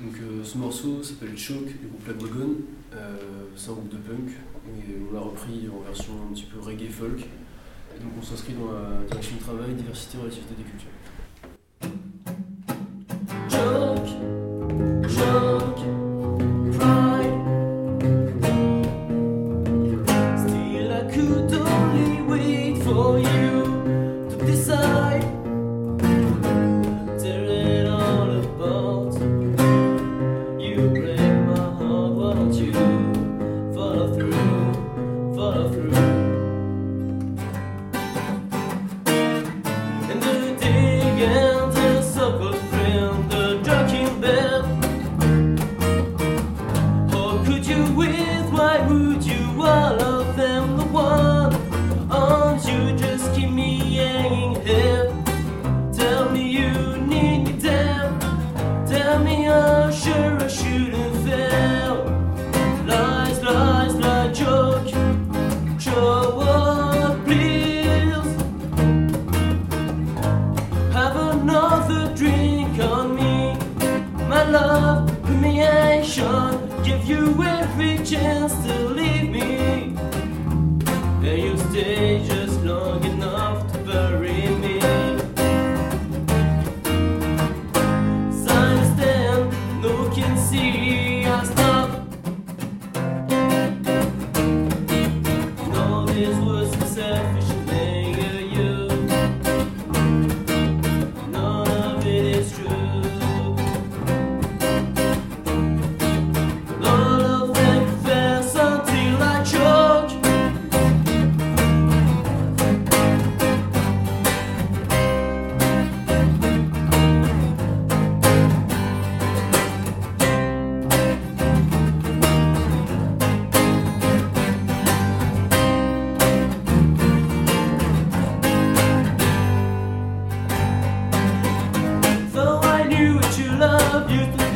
Donc ce morceau s'appelle Choke du groupe Lagwagon, c'est un groupe de punk et on l'a repris en version un petit peu reggae folk. Et donc on s'inscrit dans la direction de travail, diversité, relativité des cultures. Choke, choke, pride. Still I could only wait for you to decide. Tear it all apart. You break my heart, why don't you follow through, follow through. And the day ends and a supper friend, the drunk in bed. How could you with, why would you, all of them the one? Aren't you just keep me hanging here? Tell me you need me damn. Tell me I'm sure I shouldn't fail. Lies, lies, lies, joke. Show up, please. Have another drink on me. My love, humiliation. Give you every chance to leave me. And you stay just long enough to bury me. Signs stand, no can see I stop. And all this was so selfish and anger you. None of it is true. All of them confess until I choke. Though I knew what you loved, you